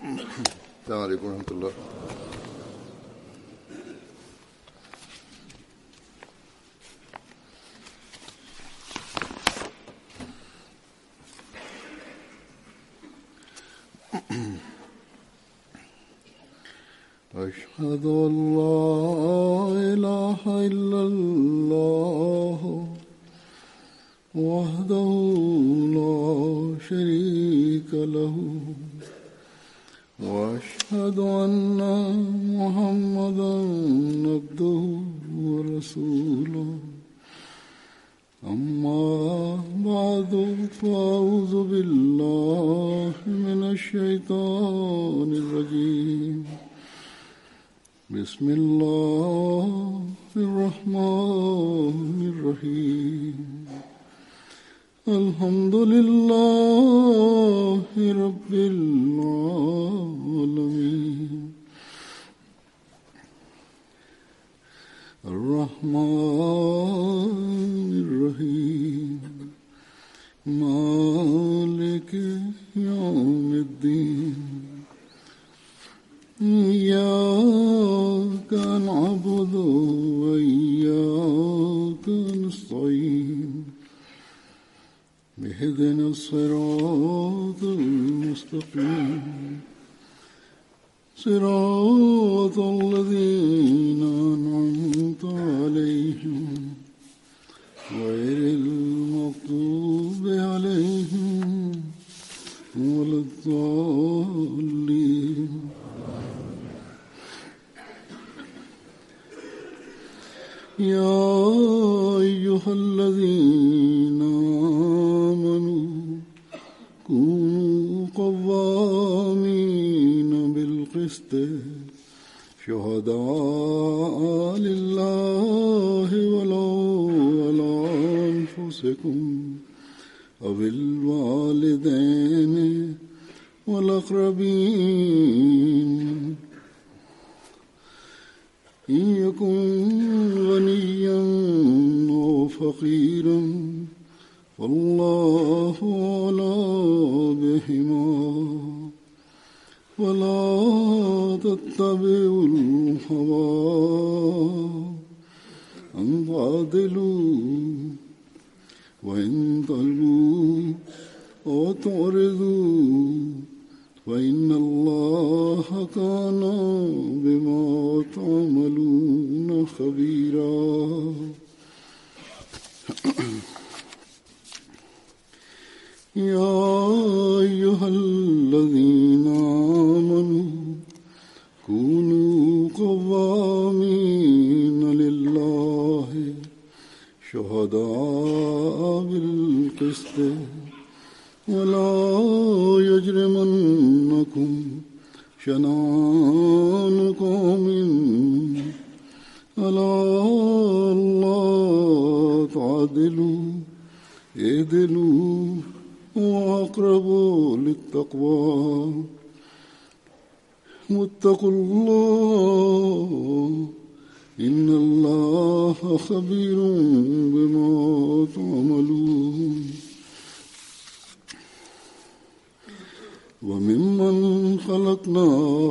السلام عليكم ورحمة الله. أشهد أن لا إله إلا الله وحده لا شريك له وأشهد أن محمدا عبده ورسوله أما بعد فأعوذ بالله من الشيطان الرجيم بسم الله الرحمن الرحيم الحمد لله رب العالمين الرحمن الرحيم مالك يوم الدين إياك نعبد وإياك نستعين اهدنا الصراط المستقيم صراط الذين أنعمت عليهم غير المغضوب عليهم ولا الضالين. يا أيها الذين آمنوا كونوا قوامين بالقسط شهداء لله ولو على أنفسكم أو الوالدين والأقربين إن يكن غنيا أو فقيرا فالله أولى بهما ولا تتبعوا الهوى أن تعدلوا وإن تلووا أو تعرضوا فإن الله كان بما تعملون خبيرا. يا أيها الذين آمنوا كونوا قوامين لله شهداء بالقسط ولا يجرمنكم شنآن قوم على ألا تعدلوا اعدلوا وأقربوا للتقوى واتقوا الله إن الله خبير بما تعملون. وممن خلقنا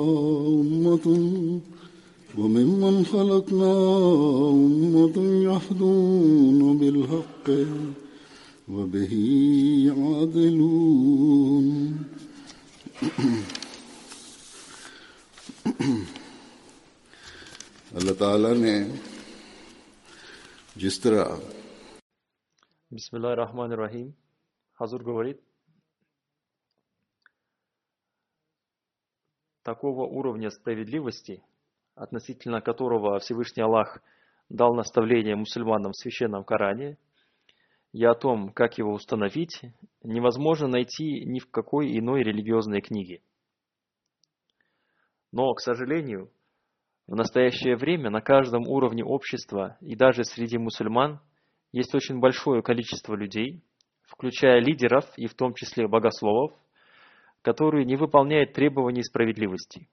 أمة يهدون بالحق وبه يعدلون. अल्लाह ताला ने जिस तरह Бисмиллахир-рахманир-рахим. Хазур говорит, такого уровня справедливости, относительно которого Всевышний Аллах дал наставление мусульманам в Священном Коране, и о том, как его установить, невозможно найти ни в какой иной религиозной книге. Но, к сожалению, в настоящее время на каждом уровне общества и даже среди мусульман есть очень большое количество людей, включая лидеров и в том числе богословов, которые не выполняют требований справедливости.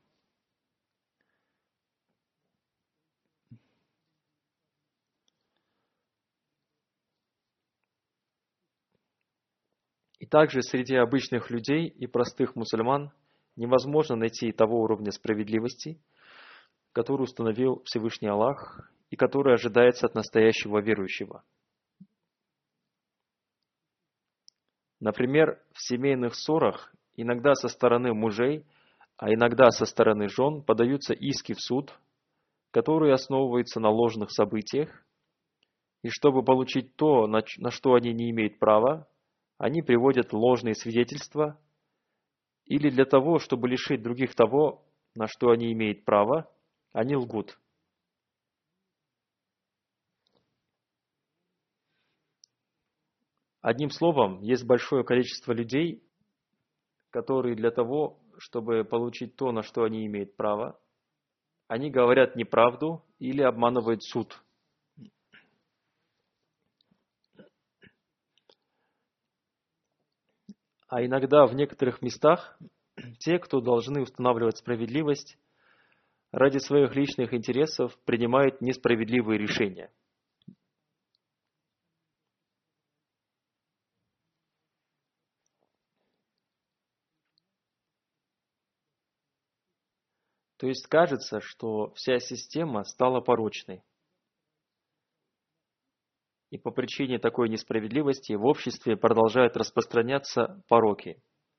И также среди обычных людей и простых мусульман невозможно найти того уровня справедливости, который установил Всевышний Аллах и который ожидается от настоящего верующего. Например, в семейных ссорах иногда со стороны мужей, а иногда со стороны жен подаются иски в суд, которые основываются на ложных событиях, и чтобы получить то, на что они не имеют права, они приводят ложные свидетельства, или для того, чтобы лишить других того, на что они имеют право, они лгут. Одним словом, есть большое количество людей, которые для того, чтобы получить то, на что они имеют право, они говорят неправду или обманывают суд. А иногда в некоторых местах те, кто должны устанавливать справедливость, ради своих личных интересов принимают несправедливые решения. То есть кажется, что вся система стала порочной. И по причине такой несправедливости в обществе продолжают распространяться пороки.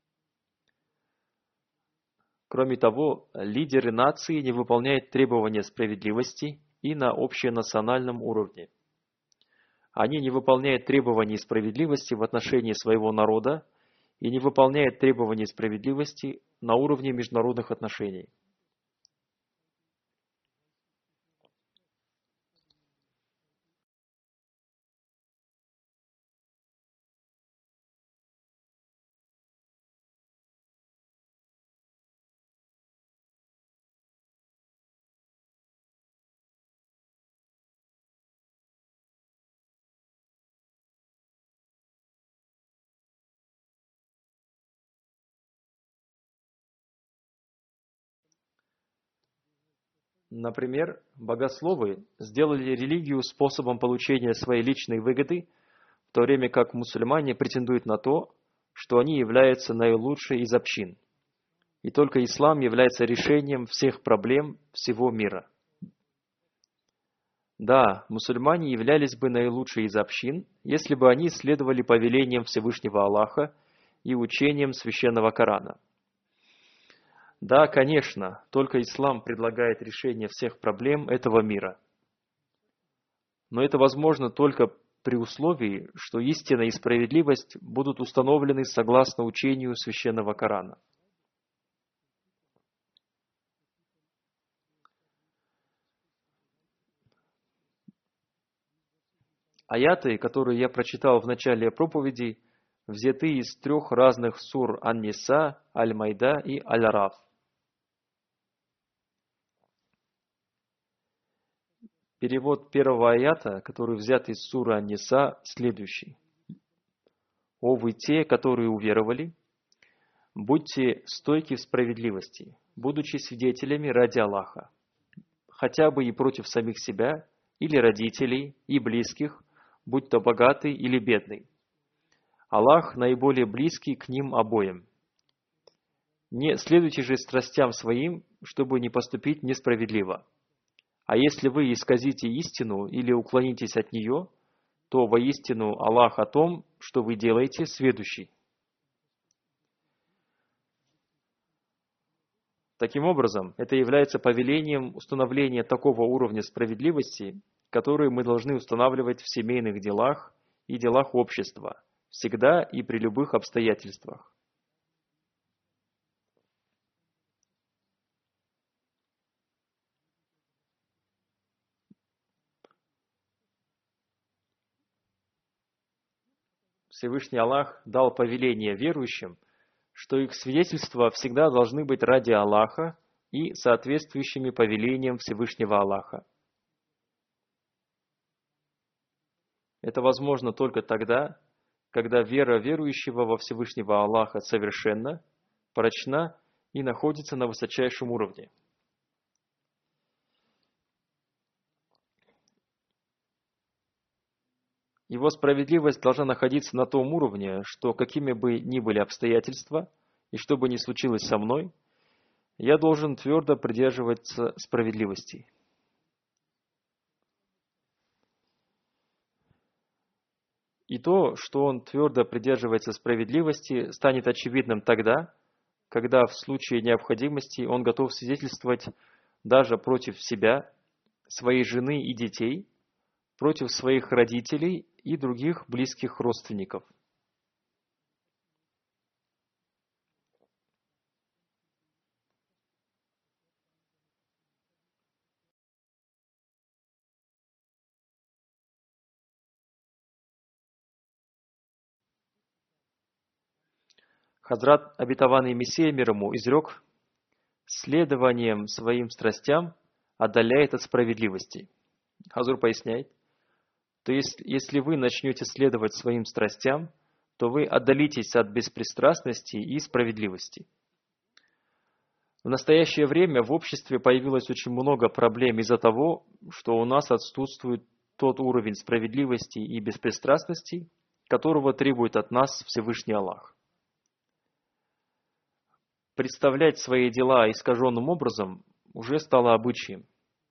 Кроме того, лидеры нации не выполняют требования справедливости и на общенациональном уровне. Они не выполняют требований справедливости в отношении своего народа и не выполняют требований справедливости на уровне международных отношений. Например, богословы сделали религию способом получения своей личной выгоды, в то время как мусульмане претендуют на то, что они являются наилучшей из общин. И только ислам является решением всех проблем всего мира. Да, мусульмане являлись бы наилучшей из общин, если бы они следовали повелениям Всевышнего Аллаха и учениям Священного Корана. Да, конечно, только ислам предлагает решение всех проблем этого мира. Но это возможно только при условии, что истина и справедливость будут установлены согласно учению Священного Корана. Аяты, которые я прочитал в начале проповеди, взяты из 3 разных сур Ан-Ниса, Аль-Майда и Аль-Араф. Перевод первого аята, который взят из суры Ан-Ниса, следующий. «О вы те, которые уверовали, будьте стойки в справедливости, будучи свидетелями ради Аллаха, хотя бы и против самих себя, или родителей, и близких, будь то богатый или бедный. Аллах наиболее близкий к ним обоим. Не следуйте же страстям своим, чтобы не поступить несправедливо. А если вы исказите истину или уклонитесь от нее, то воистину Аллах о том, что вы делаете, сведущий». Таким образом, это является повелением установления такого уровня справедливости, который мы должны устанавливать в семейных делах и делах общества, всегда и при любых обстоятельствах. Всевышний Аллах дал повеление верующим, что их свидетельства всегда должны быть ради Аллаха и соответствующими повелениям Всевышнего Аллаха. Это возможно только тогда, когда вера верующего во Всевышнего Аллаха совершенна, прочна и находится на высочайшем уровне. Его справедливость должна находиться на том уровне, что какими бы ни были обстоятельства, и что бы ни случилось со мной, я должен твердо придерживаться справедливости. И то, что он твердо придерживается справедливости, станет очевидным тогда, когда в случае необходимости он готов свидетельствовать даже против себя, своей жены и детей, против своих родителей и других близких родственников. Хазрат, обетованный Мессия мир ему, изрек: следованием своим страстям отдаляет от справедливости. Хазур поясняет: то есть, если вы начнете следовать своим страстям, то вы отдалитесь от беспристрастности и справедливости. В настоящее время в обществе появилось очень много проблем из-за того, что у нас отсутствует тот уровень справедливости и беспристрастности, которого требует от нас Всевышний Аллах. Представлять свои дела искаженным образом уже стало обычаем.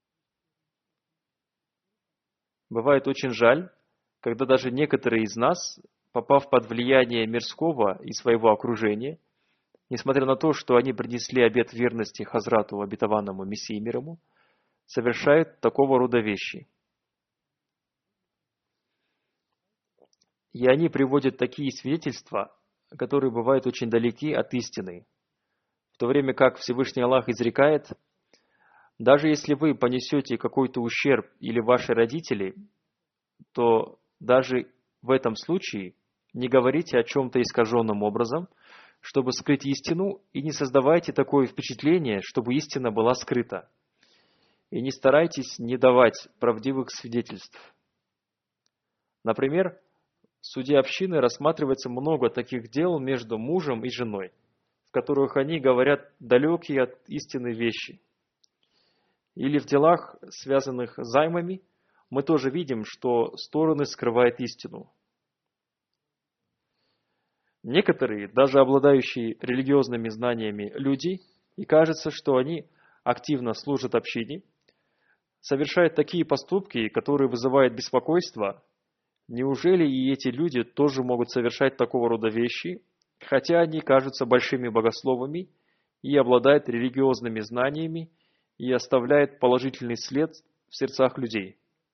Бывает очень жаль, когда даже некоторые из нас, попав под влияние мирского и своего окружения, несмотря на то, что они принесли обет верности Хазрату, обетованному Мессии мир ему, совершают такого рода вещи. И они приводят такие свидетельства, которые бывают очень далеки от истины, в то время как Всевышний Аллах изрекает: даже если вы понесете какой-то ущерб или ваши родители, то даже в этом случае не говорите о чем-то искаженным образом, чтобы скрыть истину, и не создавайте такое впечатление, чтобы истина была скрыта. И не старайтесь не давать правдивых свидетельств. Например, в суде общины рассматривается много таких дел между мужем и женой, в которых они говорят далекие от истины вещи. Или в делах, связанных с займами, мы тоже видим, что стороны скрывают истину. Некоторые, даже обладающие религиозными знаниями люди, и кажется, что они активно служат общине, совершают такие поступки, которые вызывают беспокойство. Неужели и эти люди тоже могут совершать такого рода вещи, хотя они кажутся большими богословами и обладают религиозными знаниями и оставляют положительный след в сердцах людей?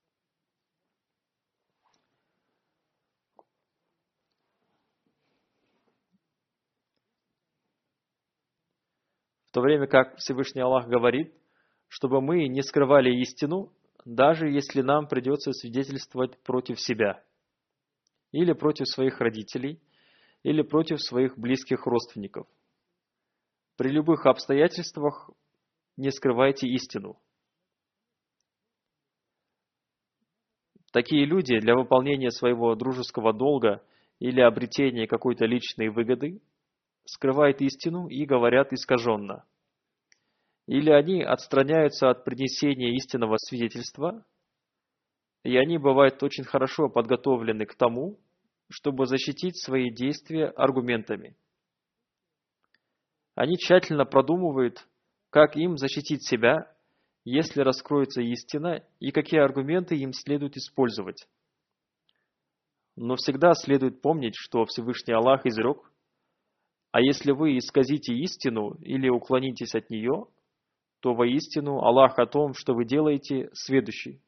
В то время как Всевышний Аллах говорит, чтобы мы не скрывали истину, даже если нам придется свидетельствовать против себя, или против своих родителей, или против своих близких родственников. При любых обстоятельствах не скрывайте истину. Такие люди для выполнения своего дружеского долга или обретения какой-то личной выгоды скрывают истину и говорят искаженно. Или они отстраняются от принесения истинного свидетельства, и они бывают очень хорошо подготовлены к тому, чтобы защитить свои действия аргументами. Они тщательно продумывают, как им защитить себя, если раскроется истина, и какие аргументы им следует использовать. Но всегда следует помнить, что Всевышний Аллах изрек: а если вы исказите истину или уклонитесь от нее, то воистину Аллах о том, что вы делаете, сведущий.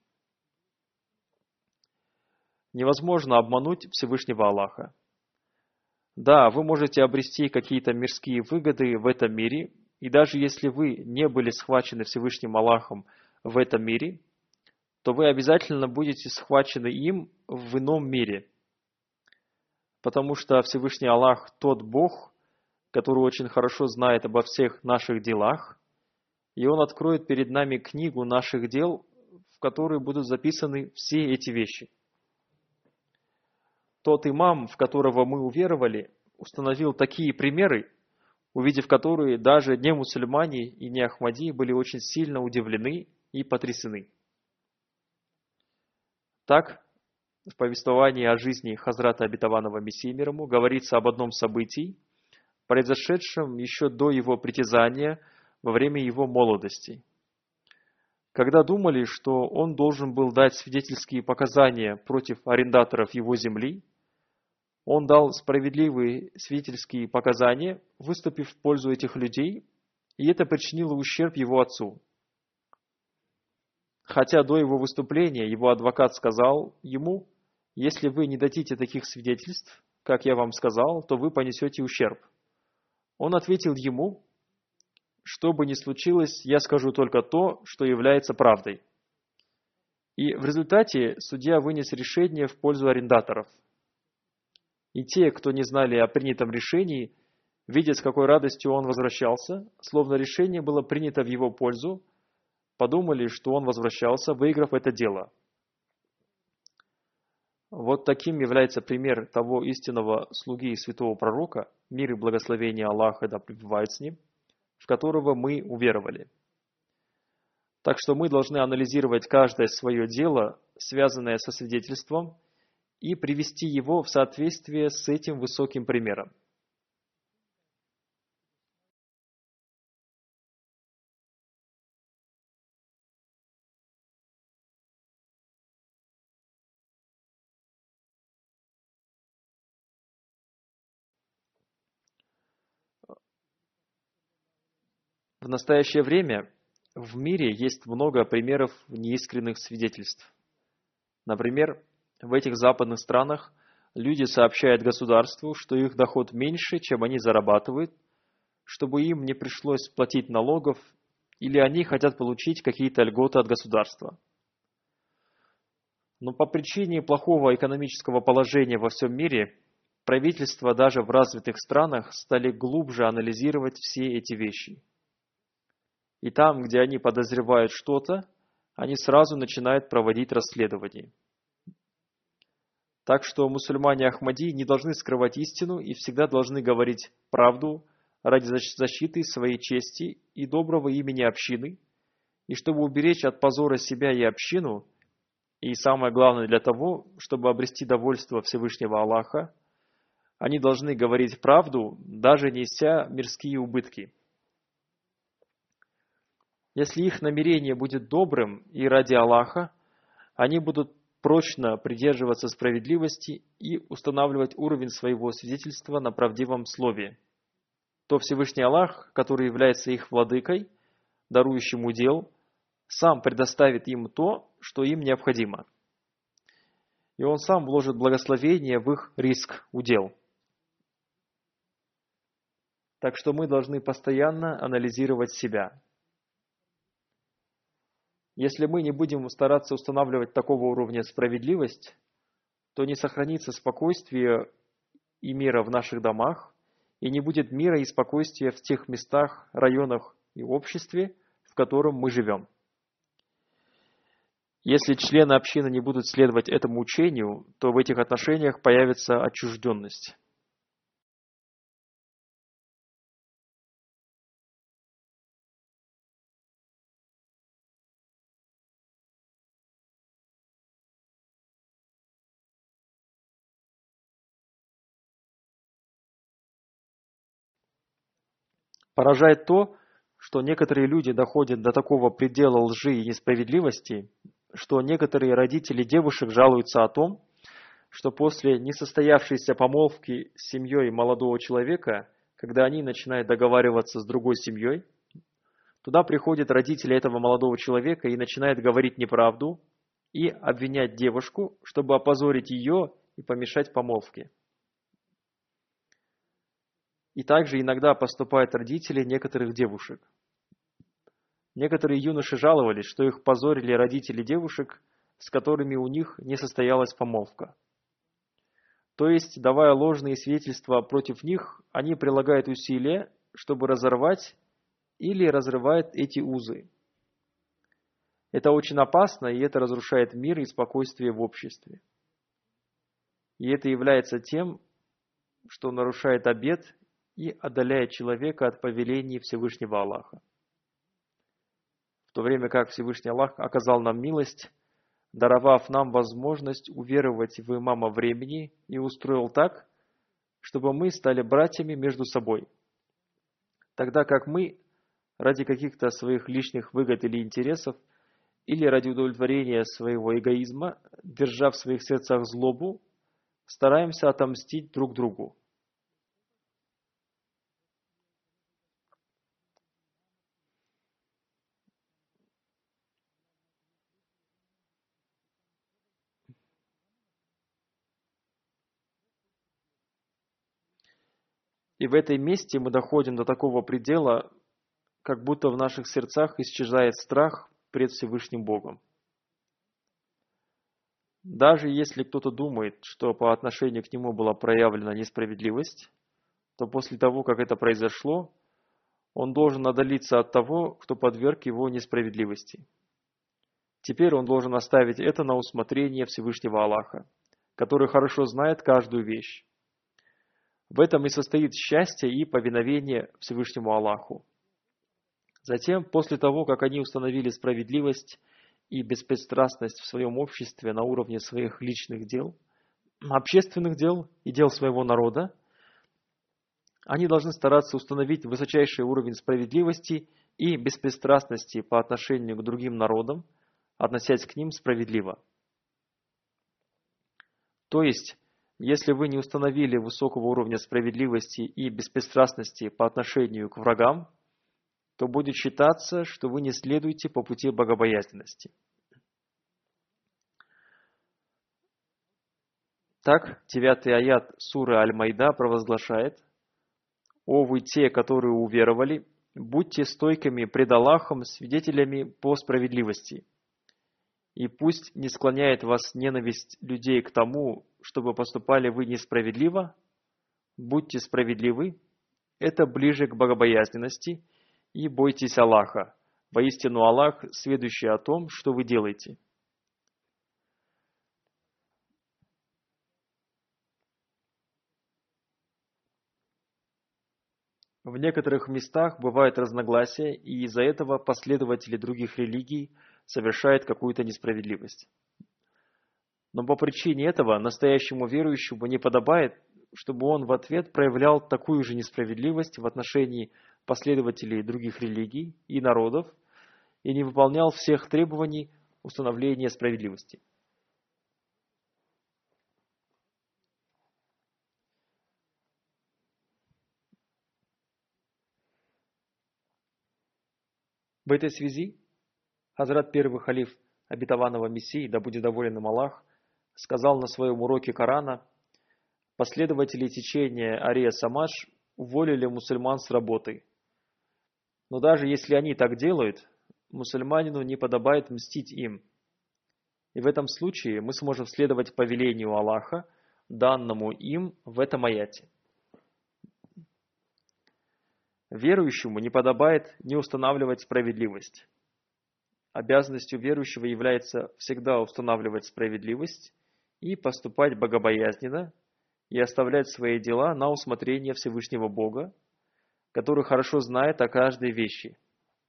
Невозможно обмануть Всевышнего Аллаха. Да, вы можете обрести какие-то мирские выгоды в этом мире, и даже если вы не были схвачены Всевышним Аллахом в этом мире, то вы обязательно будете схвачены им в ином мире. Потому что Всевышний Аллах тот Бог, который очень хорошо знает обо всех наших делах, и Он откроет перед нами книгу наших дел, в которой будут записаны все эти вещи. Тот имам, в которого мы уверовали, установил такие примеры, увидев которые даже не мусульмане и не Ахмади были очень сильно удивлены и потрясены. Так, в повествовании о жизни Хазрата обетованного Мессии мир ему говорится об одном событии, произошедшем еще до его притязания во время его молодости. Когда думали, что он должен был дать свидетельские показания против арендаторов его земли, он дал справедливые свидетельские показания, выступив в пользу этих людей, и это причинило ущерб его отцу. Хотя до его выступления его адвокат сказал ему: «Если вы не дадите таких свидетельств, как я вам сказал, то вы понесете ущерб». Он ответил ему: «Что бы ни случилось, я скажу только то, что является правдой». И в результате судья вынес решение в пользу арендаторов. И те, кто не знали о принятом решении, видя, с какой радостью он возвращался, словно решение было принято в его пользу, подумали, что он возвращался, выиграв это дело. Вот таким является пример того истинного слуги и святого пророка, мир и благословение Аллаха да пребывает с ним, в которого мы уверовали. Так что мы должны анализировать каждое свое дело, связанное со свидетельством, и привести его в соответствие с этим высоким примером. В настоящее время в мире есть много примеров неискренних свидетельств. Например, в этих западных странах люди сообщают государству, что их доход меньше, чем они зарабатывают, чтобы им не пришлось платить налогов, или они хотят получить какие-то льготы от государства. Но по причине плохого экономического положения во всем мире, правительства даже в развитых странах стали глубже анализировать все эти вещи. И там, где они подозревают что-то, они сразу начинают проводить расследование. Так что мусульмане Ахмади не должны скрывать истину и всегда должны говорить правду ради защиты своей чести и доброго имени общины, и чтобы уберечь от позора себя и общину, и самое главное для того, чтобы обрести довольство Всевышнего Аллаха, они должны говорить правду, даже неся мирские убытки. Если их намерение будет добрым и ради Аллаха, они будут прочно придерживаться справедливости и устанавливать уровень своего свидетельства на правдивом слове, то Всевышний Аллах, который является их владыкой, дарующим удел, сам предоставит им то, что им необходимо. И Он сам вложит благословение в их риск, удел. Так что мы должны постоянно анализировать себя. Если мы не будем стараться устанавливать такого уровня справедливость, то не сохранится спокойствие и мира в наших домах, и не будет мира и спокойствия в тех местах, районах и обществе, в котором мы живем. Если члены общины не будут следовать этому учению, то в этих отношениях появится отчужденность. Поражает то, что некоторые люди доходят до такого предела лжи и несправедливости, что некоторые родители девушек жалуются о том, что после несостоявшейся помолвки с семьей молодого человека, когда они начинают договариваться с другой семьей, туда приходят родители этого молодого человека и начинают говорить неправду и обвинять девушку, чтобы опозорить ее и помешать помолвке. И также иногда поступают родители некоторых девушек. Некоторые юноши жаловались, что их позорили родители девушек, с которыми у них не состоялась помолвка. То есть, давая ложные свидетельства против них, они прилагают усилия, чтобы разорвать или разрывают эти узы. Это очень опасно, и это разрушает мир и спокойствие в обществе. И это является тем, что нарушает обет и отдаляет человека от повелений Всевышнего Аллаха. В то время как Всевышний Аллах оказал нам милость, даровав нам возможность уверовать в имама времени и устроил так, чтобы мы стали братьями между собой, тогда как мы ради каких-то своих личных выгод или интересов, или ради удовлетворения своего эгоизма, держа в своих сердцах злобу, стараемся отомстить друг другу. И в этой месте мы доходим до такого предела, как будто в наших сердцах исчезает страх пред Всевышним Богом. Даже если кто-то думает, что по отношению к нему была проявлена несправедливость, то после того, как это произошло, он должен отдалиться от того, кто подверг его несправедливости. Теперь он должен оставить это на усмотрение Всевышнего Аллаха, который хорошо знает каждую вещь. В этом и состоит счастье и повиновение Всевышнему Аллаху. Затем, после того, как они установили справедливость и беспристрастность в своем обществе на уровне своих личных дел, общественных дел и дел своего народа, они должны стараться установить высочайший уровень справедливости и беспристрастности по отношению к другим народам, относясь к ним справедливо. То есть, если вы не установили высокого уровня справедливости и беспристрастности по отношению к врагам, то будет считаться, что вы не следуете по пути богобоязненности. Так, 9-й аят суры Аль-Майда провозглашает: «О вы те, которые уверовали, будьте стойкими пред Аллахом свидетелями по справедливости, и пусть не склоняет вас ненависть людей к тому, чтобы поступали вы несправедливо, будьте справедливы, это ближе к богобоязненности, и бойтесь Аллаха. Воистину Аллах, сведущий о том, что вы делаете». В некоторых местах бывают разногласия, и из-за этого последователи других религий совершают какую-то несправедливость. Но по причине этого настоящему верующему не подобает, чтобы он в ответ проявлял такую же несправедливость в отношении последователей других религий и народов и не выполнял всех требований установления справедливости. В этой связи Хазрат первый халиф обетованного Мессии, да будет доволен им Аллах, сказал на своем уроке Корана: последователи течения Ария Самадж уволили мусульман с работы. Но даже если они так делают, мусульманину не подобает мстить им. И в этом случае мы сможем следовать повелению Аллаха, данному им в этом аяте. Верующему не подобает не устанавливать справедливость. Обязанностью верующего является всегда устанавливать справедливость и поступать богобоязненно, и оставлять свои дела на усмотрение Всевышнего Бога, который хорошо знает о каждой вещи.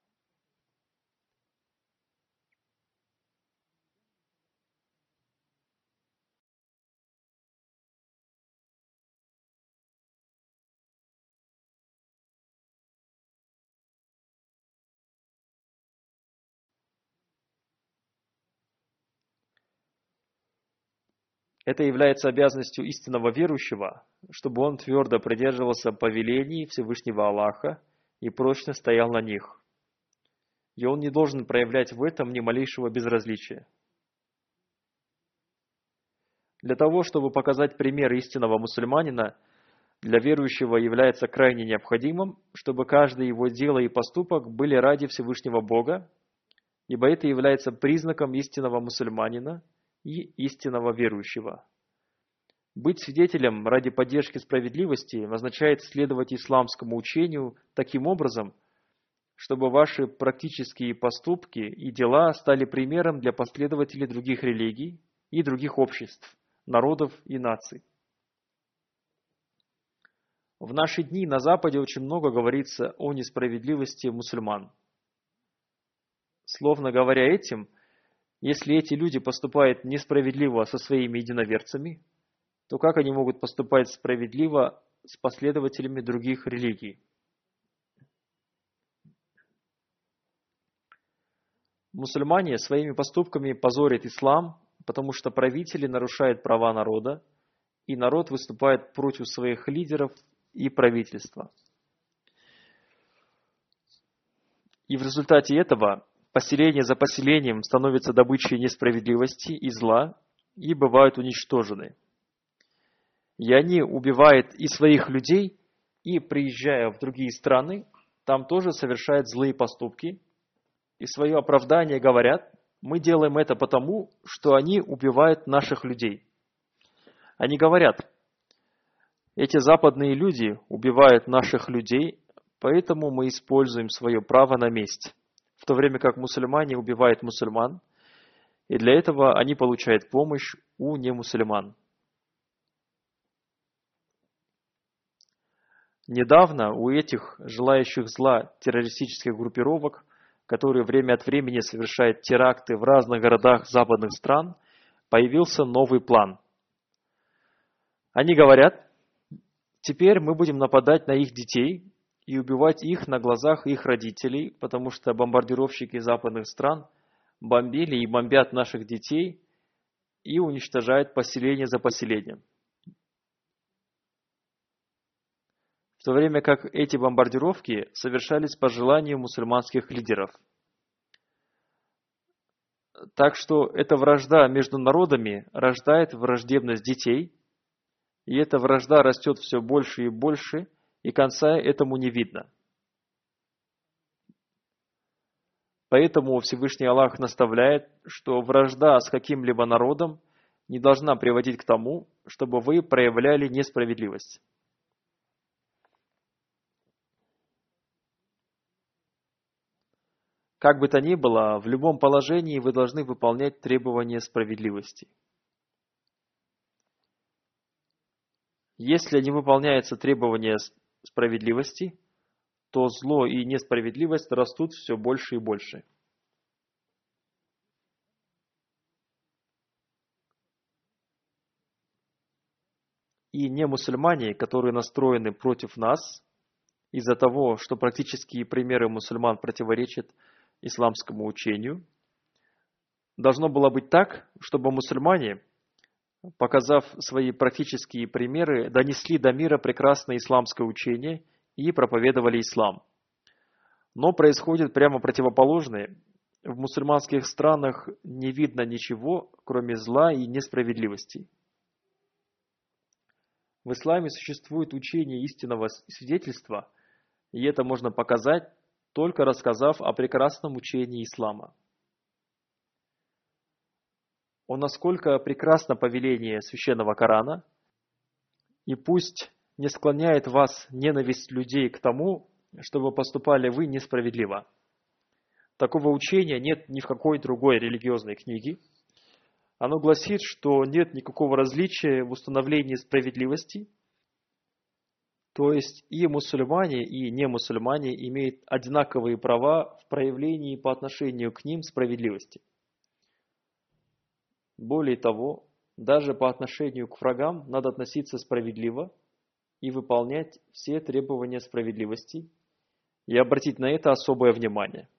Это является обязанностью истинного верующего, чтобы он твердо придерживался повелений Всевышнего Аллаха и прочно стоял на них. И он не должен проявлять в этом ни малейшего безразличия. Для того, чтобы показать пример истинного мусульманина, для верующего является крайне необходимым, чтобы каждое его дело и поступок были ради Всевышнего Бога, ибо это является признаком истинного мусульманина и истинного верующего. Быть свидетелем ради поддержки справедливости означает следовать исламскому учению таким образом, чтобы ваши практические поступки и дела стали примером для последователей других религий и других обществ, народов и наций. В наши дни на Западе очень много говорится о несправедливости мусульман. Словно говоря этим, если эти люди поступают несправедливо со своими единоверцами, то как они могут поступать справедливо с последователями других религий? Мусульмане своими поступками позорят ислам, потому что правители нарушают права народа, и народ выступает против своих лидеров и правительства. И в результате этого поселение за поселением становится добычей несправедливости и зла и бывают уничтожены. И они убивают и своих людей, и, приезжая в другие страны, там тоже совершают злые поступки, и свое оправдание говорят: мы делаем это потому, что они убивают наших людей. Они говорят: эти западные люди убивают наших людей, поэтому мы используем свое право на месть. В то время как мусульмане убивают мусульман, и для этого они получают помощь у немусульман. Недавно у этих желающих зла террористических группировок, которые время от времени совершают теракты в разных городах западных стран, появился новый план. Они говорят: теперь мы будем нападать на их детей и убивать их на глазах их родителей, потому что бомбардировщики западных стран бомбили и бомбят наших детей и уничтожают поселение за поселением. В то время как эти бомбардировки совершались по желанию мусульманских лидеров. Так что эта вражда между народами рождает враждебность детей, и эта вражда растет все больше и больше, и конца этому не видно. Поэтому Всевышний Аллах наставляет, что вражда с каким-либо народом не должна приводить к тому, чтобы вы проявляли несправедливость. Как бы то ни было, в любом положении вы должны выполнять требования справедливости. Если не выполняются требования справедливости, то зло и несправедливость растут все больше и больше. И немусульмане, которые настроены против нас, из-за того, что практические примеры мусульман противоречат исламскому учению, должно было быть так, чтобы мусульмане, показав свои практические примеры, донесли до мира прекрасное исламское учение и проповедовали ислам. Но происходит прямо противоположное. В мусульманских странах не видно ничего, кроме зла и несправедливости. В исламе существует учение истинного свидетельства, и это можно показать, только рассказав о прекрасном учении ислама. О, насколько прекрасно повеление священного Корана, и пусть не склоняет вас ненависть людей к тому, чтобы поступали вы несправедливо. Такого учения нет ни в какой другой религиозной книге. Оно гласит, что нет никакого различия в установлении справедливости, то есть и мусульмане, и немусульмане имеют одинаковые права в проявлении по отношению к ним справедливости. Более того, даже по отношению к врагам надо относиться справедливо и выполнять все требования справедливости и обратить на это особое внимание.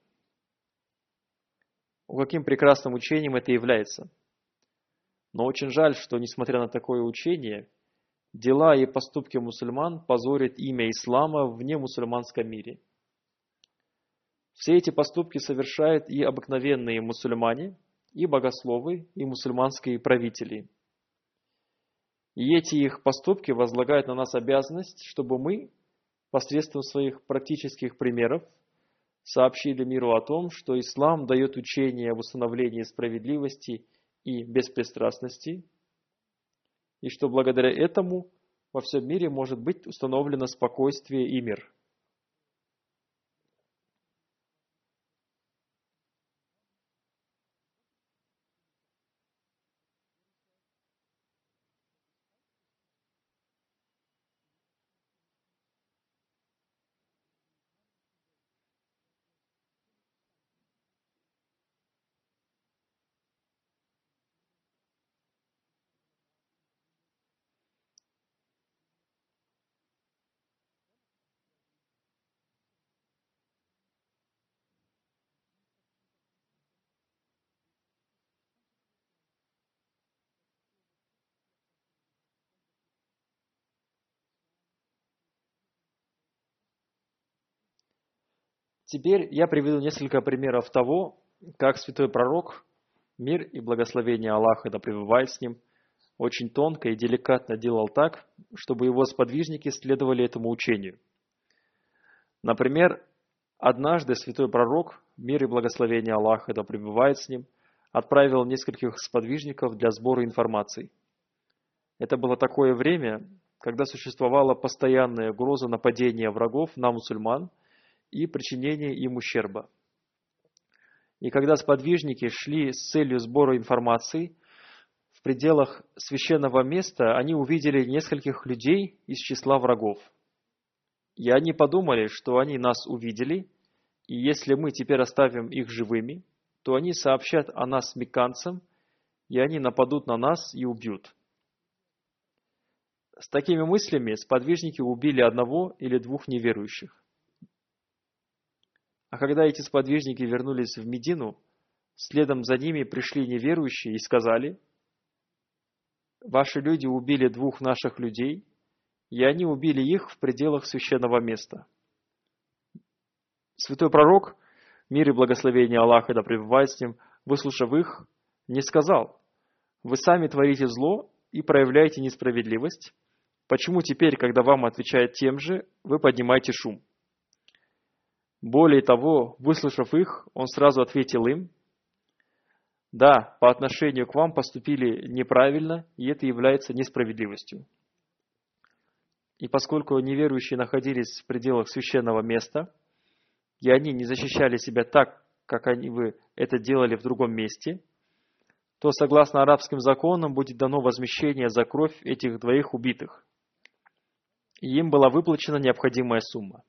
Каким прекрасным учением это является. Но очень жаль, что, несмотря на такое учение, дела и поступки мусульман позорят имя ислама в немусульманском мире. Все эти поступки совершают и обыкновенные мусульмане, и богословы, и мусульманские правители. И эти их поступки возлагают на нас обязанность, чтобы мы, посредством своих практических примеров, сообщили миру о том, что ислам дает учение об установлении справедливости и беспристрастности, и что благодаря этому во всем мире может быть установлено спокойствие и мир. Теперь я приведу несколько примеров того, как святой пророк, мир и благословение Аллаха да пребывает с ним, очень тонко и деликатно делал так, чтобы его сподвижники следовали этому учению. Например, однажды святой пророк, мир и благословение Аллаха да пребывает с ним, отправил нескольких сподвижников для сбора информации. Это было такое время, когда существовала постоянная угроза нападения врагов на мусульман и причинения им ущерба. И когда сподвижники шли с целью сбора информации, в пределах священного места они увидели нескольких людей из числа врагов. И они подумали, что они нас увидели, и если мы теперь оставим их живыми, то они сообщат о нас мекканцам, и они нападут на нас и убьют. С такими мыслями сподвижники убили одного или двух неверующих. А когда эти сподвижники вернулись в Медину, следом за ними пришли неверующие и сказали: «Ваши люди убили двух наших людей, и они убили их в пределах священного места». Святой пророк, мир и благословение Аллаха да пребывает с ним, выслушав их, не сказал: «Вы сами творите зло и проявляете несправедливость. Почему теперь, когда вам отвечают тем же, вы поднимаете шум?» Более того, выслушав их, он сразу ответил им: «Да, по отношению к вам поступили неправильно, и это является несправедливостью». И поскольку неверующие находились в пределах священного места, и они не защищали себя так, как вы это делали в другом месте, то, согласно арабским законам, будет дано возмещение за кровь этих двоих убитых. И им была выплачена необходимая сумма.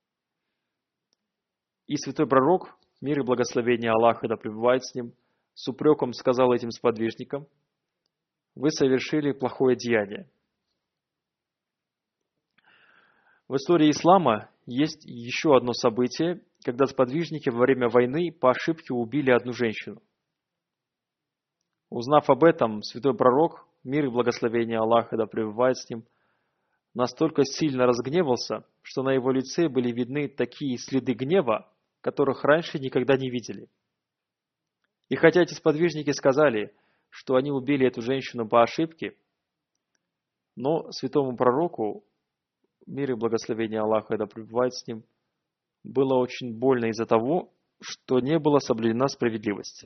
И святой пророк, мир и благословение Аллаха да пребывает с ним, с упреком сказал этим сподвижникам: «Вы совершили плохое деяние». В истории ислама есть еще одно событие, когда сподвижники во время войны по ошибке убили одну женщину. Узнав об этом, святой пророк, мир и благословение Аллаха да пребывает с ним, настолько сильно разгневался, что на его лице были видны такие следы гнева, которых раньше никогда не видели. И хотя эти сподвижники сказали, что они убили эту женщину по ошибке, но святому пророку, мир и благословение Аллаха да пребывает с ним, было очень больно из-за того, что не была соблюдена справедливость.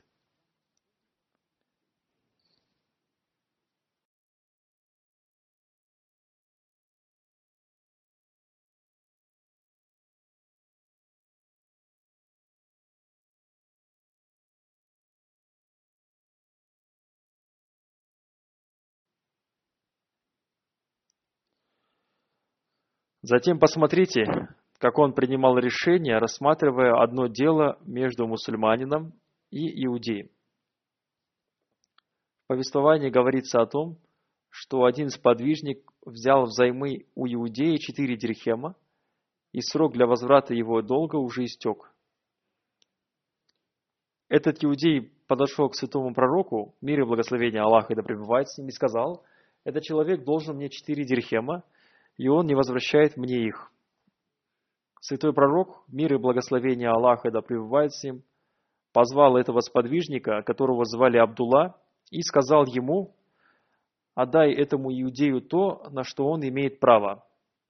Затем посмотрите, как он принимал решение, рассматривая одно дело между мусульманином и иудеем. В повествовании говорится о том, что один сподвижник взял взаймы у иудея 4 дирхема, и срок для возврата его долга уже истек. Этот иудей подошел к святому пророку, мир и благословение Аллаха да пребывает с ним, и сказал: «Этот человек должен мне 4 дирхема, и он не возвращает мне их». Святой пророк, мир и благословение Аллаха да пребывает с ним, позвал этого сподвижника, которого звали Абдулла, и сказал ему: «Отдай этому иудею то, на что он имеет право».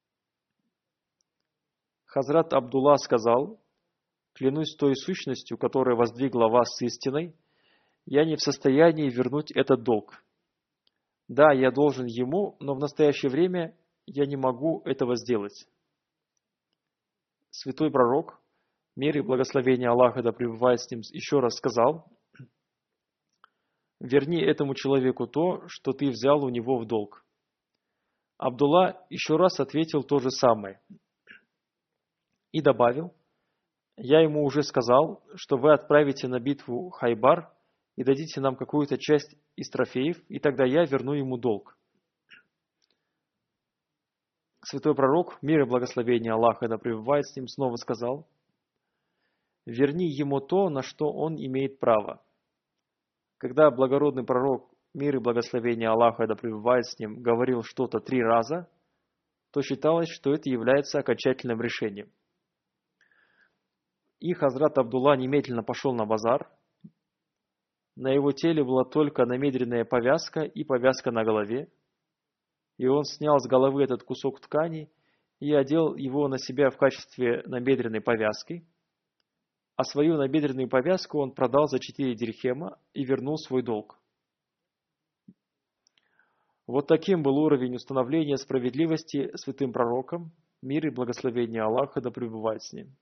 Хазрат Абдулла сказал: «Клянусь той сущностью, которая воздвигла вас с истиной, я не в состоянии вернуть этот долг. Да, я должен ему, но в настоящее время я не могу этого сделать». Святой пророк, мир и благословение Аллаха да пребывает с ним, еще раз сказал: «Верни этому человеку то, что ты взял у него в долг». Абдулла еще раз ответил то же самое и добавил: «Я ему уже сказал, что вы отправите на битву Хайбар и дадите нам какую-то часть из трофеев, и тогда я верну ему долг». Святой пророк, мир и благословение Аллаха да пребывает с ним, снова сказал: «Верни ему то, на что он имеет право». Когда благородный пророк, мир и благословение Аллаха да пребывает с ним, говорил что-то 3 раза, то считалось, что это является окончательным решением. И Хазрат Абдулла немедленно пошел на базар. На его теле была только намедренная повязка и повязка на голове. И он снял с головы этот кусок ткани и одел его на себя в качестве набедренной повязки. А свою набедренную повязку он продал за 4 дирхема и вернул свой долг. Вот таким был уровень установления справедливости святым пророком, мир и благословение Аллаха да пребывает с ним.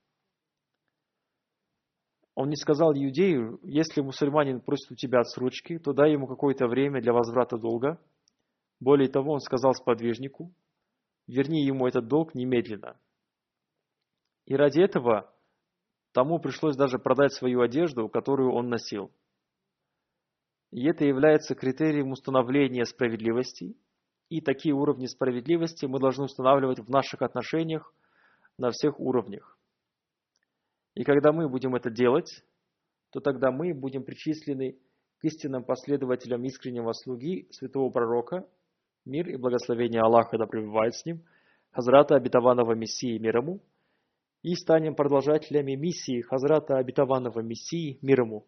Он не сказал иудею: если мусульманин просит у тебя отсрочки, то дай ему какое-то время для возврата долга. Более того, он сказал сподвижнику: верни ему этот долг немедленно. И ради этого тому пришлось даже продать свою одежду, которую он носил. И это является критерием установления справедливости. И такие уровни справедливости мы должны устанавливать в наших отношениях на всех уровнях. И когда мы будем это делать, то тогда мы будем причислены к истинным последователям искреннего слуги святого пророка, мир и благословение Аллаха да пребывает с ним, Хазрата Обетованного Мессии мир ему, и станем продолжателями миссии Хазрата Обетованного Мессии мир ему.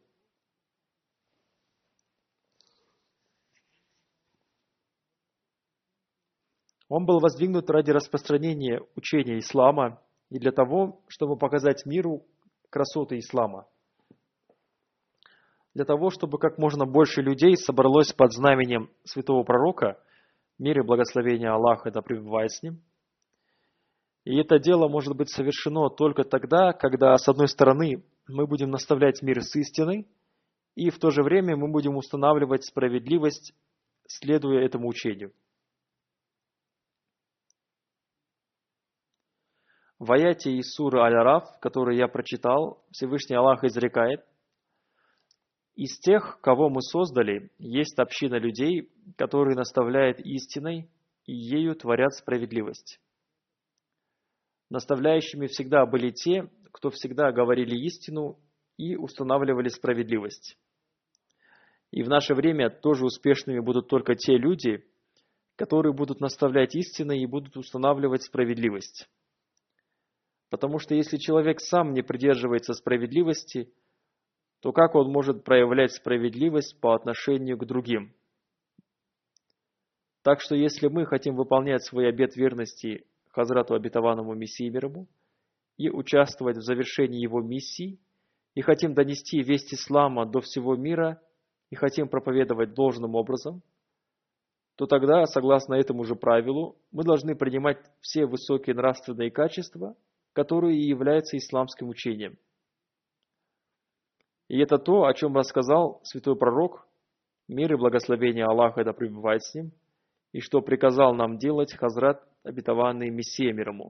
Он был воздвигнут ради распространения учения ислама и для того, чтобы показать миру красоты ислама. Для того, чтобы как можно больше людей собралось под знаменем святого пророка, мир и благословение Аллаха да пребывает с ним. И это дело может быть совершено только тогда, когда, с одной стороны, мы будем наставлять мир с истиной, и в то же время мы будем устанавливать справедливость, следуя этому учению. В аяте из суры Аль-Араф, который я прочитал, Всевышний Аллах изрекает: «Из тех, кого мы создали, есть община людей, которые наставляют истиной и ею творят справедливость». Наставляющими всегда были те, кто всегда говорили истину и устанавливали справедливость. И в наше время тоже успешными будут только те люди, которые будут наставлять истиной и будут устанавливать справедливость. Потому что если человек сам не придерживается справедливости, то как он может проявлять справедливость по отношению к другим? Так что если мы хотим выполнять свой обет верности Хазрату Обетованному Мессии мир ему и участвовать в завершении его миссии, и хотим донести весть ислама до всего мира, и хотим проповедовать должным образом, то тогда, согласно этому же правилу, мы должны принимать все высокие нравственные качества, которые и являются исламским учением. И это то, о чем рассказал святой пророк, мир и благословение Аллаха да пребывает с ним, и что приказал нам делать Хазрат Обетованный Мессия мир ему.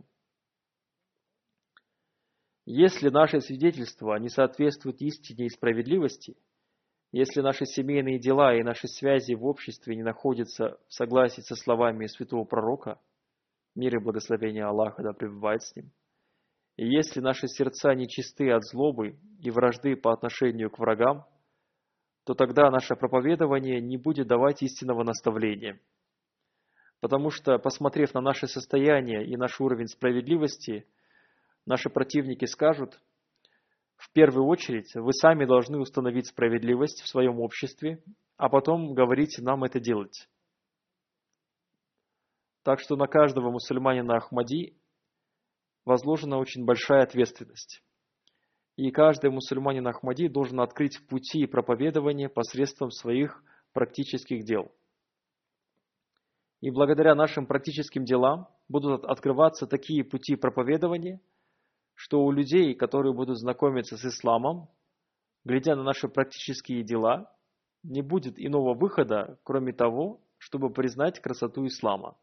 Если наши свидетельства не соответствуют истине и справедливости, если наши семейные дела и наши связи в обществе не находятся в согласии со словами святого пророка, мир и благословение Аллаха да пребывает с ним, и если наши сердца нечисты от злобы и вражды по отношению к врагам, то тогда наше проповедование не будет давать истинного наставления. Потому что, посмотрев на наше состояние и наш уровень справедливости, наши противники скажут: в первую очередь вы сами должны установить справедливость в своем обществе, а потом говорите нам это делать. Так что на каждого мусульманина Ахмади возложена очень большая ответственность. И каждый мусульманин Ахмади должен открыть пути проповедования посредством своих практических дел. И благодаря нашим практическим делам будут открываться такие пути проповедования, что у людей, которые будут знакомиться с исламом, глядя на наши практические дела, не будет иного выхода, кроме того, чтобы признать красоту ислама.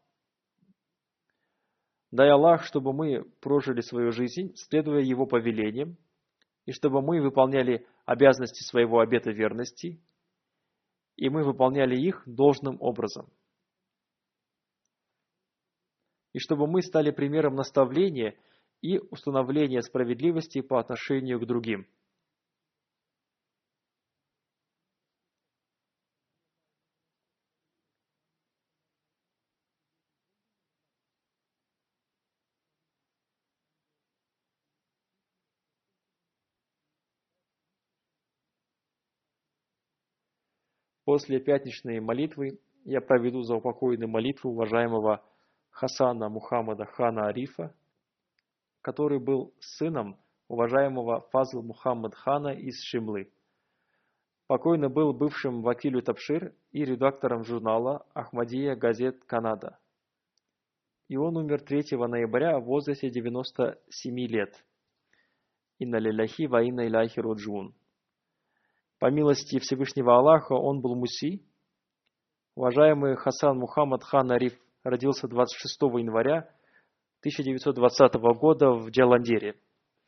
Дай Аллах, чтобы мы прожили свою жизнь, следуя Его повелениям, и чтобы мы выполняли обязанности своего обета верности, и мы выполняли их должным образом. И чтобы мы стали примером наставления и установления справедливости по отношению к другим. После пятничной молитвы я проведу заупокойную молитву уважаемого Хасана Мухаммада хана Арифа, который был сыном уважаемого Фазл Мухаммад хана из Шимлы. Покойный был бывшим вакилю Табшир и редактором журнала Ахмадия газет Канада. И он умер 3 ноября в возрасте 97 лет. Инна лилляхи ва инна иляйхи роджун. По милости Всевышнего Аллаха он был муси. Уважаемый Хасан Мухаммад хан Ариф родился 26 января 1920 года в Джаландере.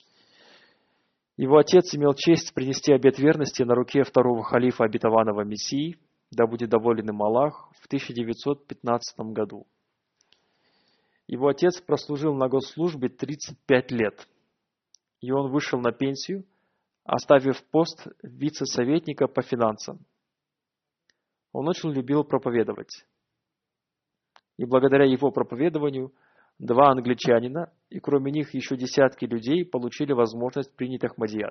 Его отец имел честь принести обет верности на руке второго халифа обетованного Мессии, да будет доволен им Аллах, в 1915 году. Его отец прослужил на госслужбе 35 лет, и он вышел на пенсию, оставив пост вице-советника по финансам. Он очень любил проповедовать. И благодаря его проповедованию 2 англичанина, и кроме них еще десятки людей, получили возможность принять Ахмадият.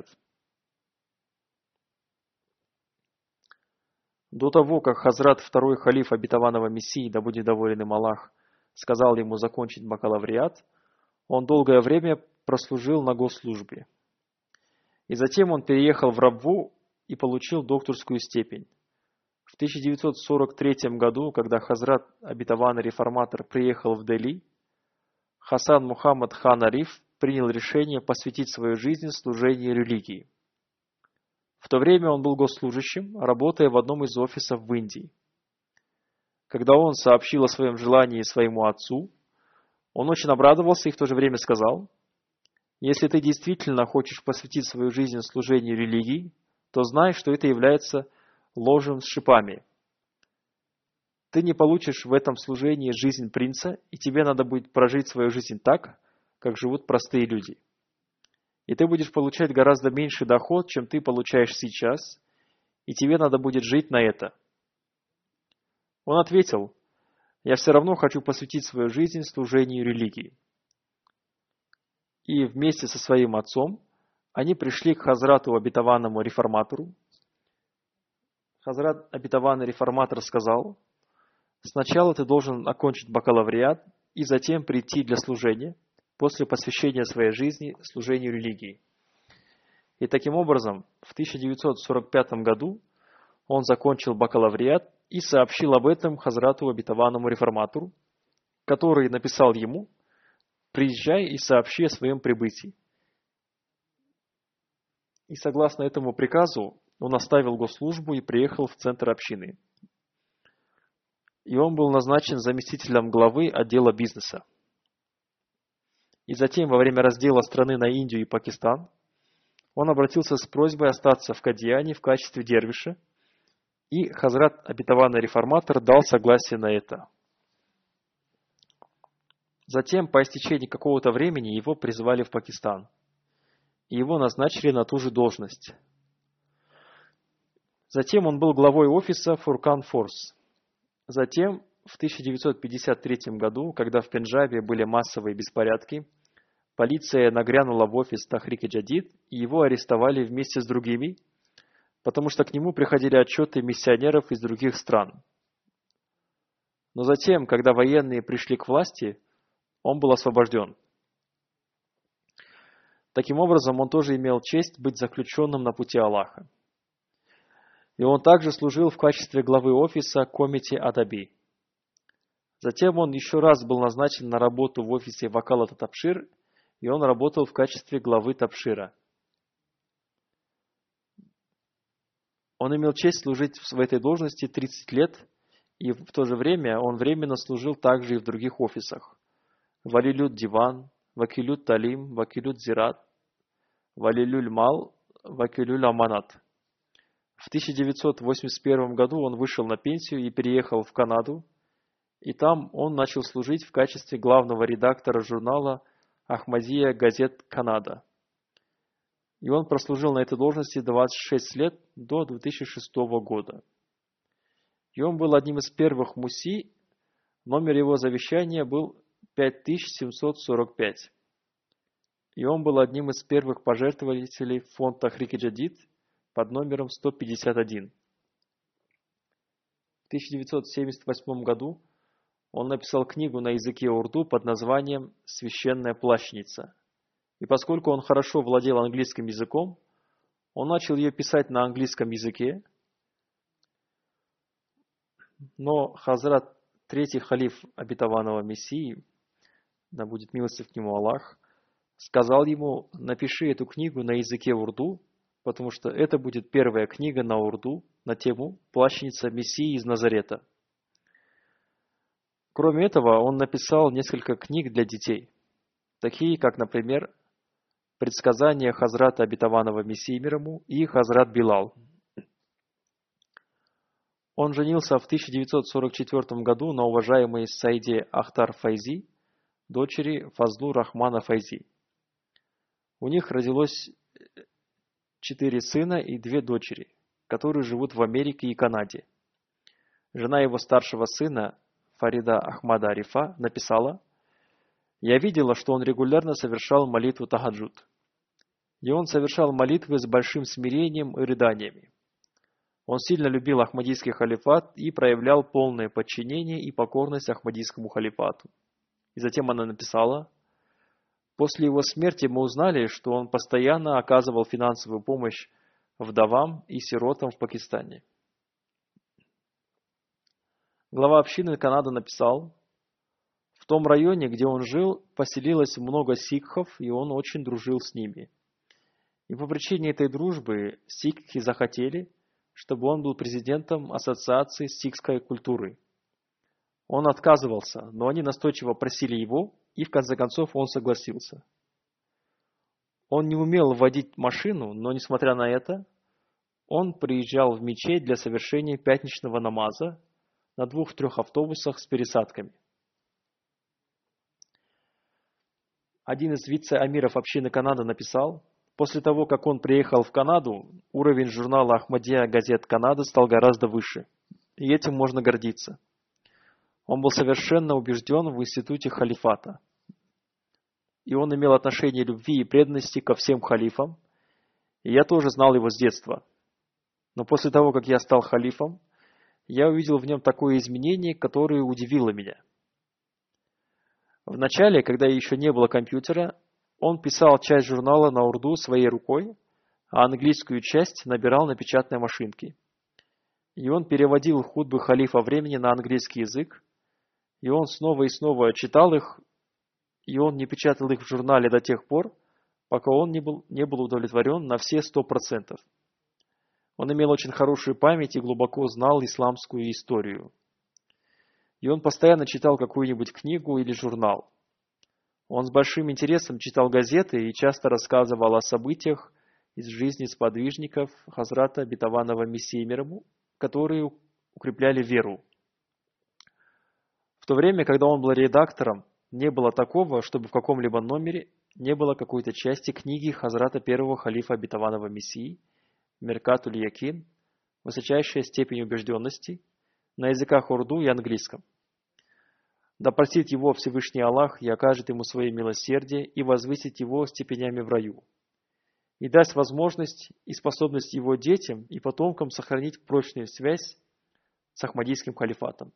До того, как Хазрат, второй халиф обетованного Мессии, да будет доволен им Аллах, сказал ему закончить бакалавриат, он долгое время прослужил на госслужбе. И затем он переехал в Рабву и получил докторскую степень. В 1943 году, когда Хазрат, обетованный реформатор, приехал в Дели, Хасан Мухаммад хан Ариф принял решение посвятить свою жизнь служению религии. В то время он был госслужащим, работая в одном из офисов в Индии. Когда он сообщил о своем желании своему отцу, он очень обрадовался и в то же время сказал: «Если ты действительно хочешь посвятить свою жизнь служению религии, то знай, что это является ложем с шипами. Ты не получишь в этом служении жизнь принца, и тебе надо будет прожить свою жизнь так, как живут простые люди. И ты будешь получать гораздо меньший доход, чем ты получаешь сейчас, и тебе надо будет жить на это». Он ответил: «Я все равно хочу посвятить свою жизнь служению религии». И вместе со своим отцом они пришли к Хазрату обетованному реформатору. Хазрат обетованный реформатор сказал: «Сначала ты должен окончить бакалавриат и затем прийти для служения, после посвящения своей жизни служению религии». И таким образом, в 1945 году он закончил бакалавриат и сообщил об этом Хазрату обетованному реформатору, который написал ему: «Приезжай и сообщи о своем прибытии». И согласно этому приказу он оставил госслужбу и приехал в центр общины. И он был назначен заместителем главы отдела бизнеса. И затем, во время раздела страны на Индию и Пакистан, он обратился с просьбой остаться в Кадьяне в качестве дервиша, и Хазрат обетованный реформатор дал согласие на это. Затем, по истечении какого-то времени, его призвали в Пакистан, и его назначили на ту же должность. Затем он был главой офиса Фуркан Форс. Затем, в 1953 году, когда в Пенджабе были массовые беспорядки, полиция нагрянула в офис Тахрик Джадид, и его арестовали вместе с другими, потому что к нему приходили отчеты миссионеров из других стран. Но затем, когда военные пришли к власти, он был освобожден. Таким образом, он тоже имел честь быть заключенным на пути Аллаха. И он также служил в качестве главы офиса Комити Адаби. Затем он еще раз был назначен на работу в офисе Вакалата Табшир, и он работал в качестве главы Табшира. Он имел честь служить в этой должности 30 лет, и в то же время он временно служил также и в других офисах: Валилют Диван, Вакилют Талим, Вакилют Зират, Валилюль Мал, Вакилюль Аманат. В 1981 году он вышел на пенсию и переехал в Канаду, и там он начал служить в качестве главного редактора журнала Ахмадия газет Канада. И он прослужил на этой должности 26 лет до 2006 года. И он был одним из первых муси, номер его завещания был 5745. И он был одним из первых пожертвователей фонда Тахрик Джадид под номером 151. В 1978 году он написал книгу на языке урду под названием «Священная плащаница». И поскольку он хорошо владел английским языком, он начал ее писать на английском языке, но Хазрат, третий халиф обетованного Мессии, да будет милостив к нему Аллах, сказал ему: напиши эту книгу на языке урду, потому что это будет первая книга на урду на тему «Плащаница Мессии из Назарета». Кроме этого, он написал несколько книг для детей, такие как, например, «Предсказания Хазрата обетованного Мессии мир ему» и «Хазрат Билал». Он женился в 1944 году на уважаемой Саиде Ахтар Файзи, дочери Фазлу Рахмана Файзи. У них родилось 4 сына и 2 дочери, которые живут в Америке и Канаде. Жена его старшего сына, Фарида Ахмада Арифа, написала: «Я видела, что он регулярно совершал молитву тахаджуд. И он совершал молитвы с большим смирением и рыданиями. Он сильно любил Ахмадийский халифат и проявлял полное подчинение и покорность Ахмадийскому халифату». И затем она написала: «После его смерти мы узнали, что он постоянно оказывал финансовую помощь вдовам и сиротам в Пакистане». Глава общины Канады написал: «В том районе, где он жил, поселилось много сикхов, и он очень дружил с ними. И по причине этой дружбы сикхи захотели, чтобы он был президентом Ассоциации сикхской культуры. Он отказывался, но они настойчиво просили его, и в конце концов он согласился. Он не умел водить машину, но несмотря на это, он приезжал в мечеть для совершения пятничного намаза на 2-3 автобусах с пересадками». Один из вице-амиров общины Канады написал: «После того, как он приехал в Канаду, уровень журнала Ахмадия газет Канады стал гораздо выше, и этим можно гордиться. Он был совершенно убежден в институте халифата. И он имел отношение любви и преданности ко всем халифам, и я тоже знал его с детства. Но после того, как я стал халифом, я увидел в нем такое изменение, которое удивило меня. Вначале, когда еще не было компьютера, он писал часть журнала на урду своей рукой, а английскую часть набирал на печатной машинке. И он переводил хутбы халифа времени на английский язык, и он снова и снова читал их, и он не печатал их в журнале до тех пор, пока он не был удовлетворен на все 100%. Он имел очень хорошую память и глубоко знал исламскую историю. И он постоянно читал какую-нибудь книгу или журнал. Он с большим интересом читал газеты и часто рассказывал о событиях из жизни сподвижников Хазрата обетованного Мессии мир ему, которые укрепляли веру. В то время, когда он был редактором, не было такого, чтобы в каком-либо номере не было какой-то части книги Хазрата первого халифа обетованного Мессии, Меркатуль Якин, высочайшая степень убежденности, на языках урду и английском. Да простит его Всевышний Аллах и окажет ему свое милосердие и возвысит его степенями в раю. И даст возможность и способность его детям и потомкам сохранить прочную связь с Ахмадийским халифатом.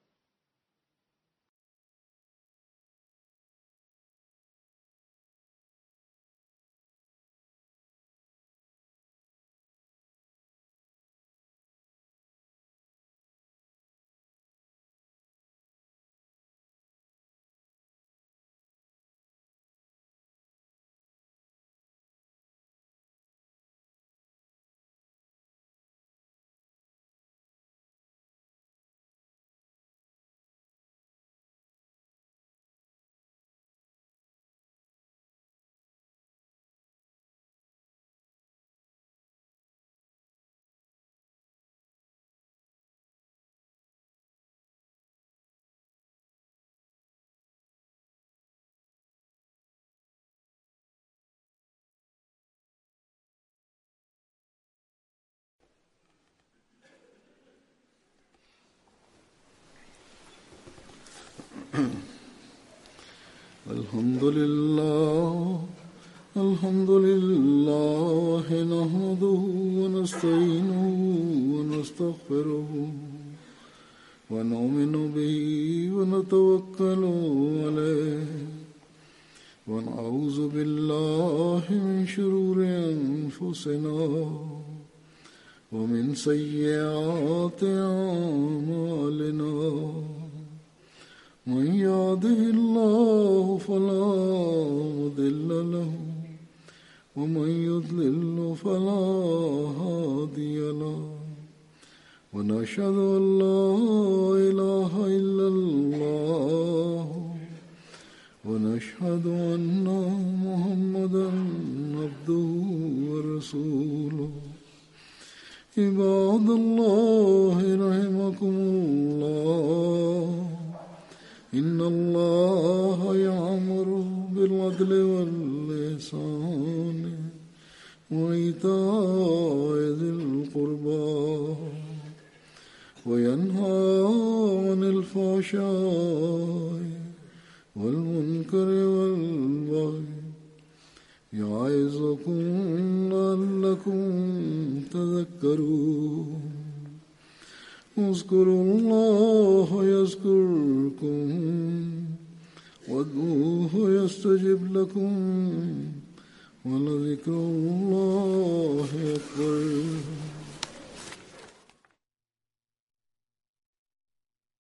الحمد لله نحمده ونستعينه ونستغفره ونؤمن به ونتوكل عليه ونعوذ بالله من شرور أنفسنا ومن سيئات أعمالنا من يهده الله فلا مضل له ومن يضلل فلا هادي له ونشهد أن لا إله إلا الله ونشهد أن محمدا عبده ورسوله عباد الله رحمكم الله إن الله يأمر بالعدل والإحسان وإيتاء ذي القربى وينهى عن الفحشاء والمنكر والبغي يعظكم لعلكم تذكرون اذكروا الله يذكركم وادعوه يستجب لكم ولذكر الله أكبر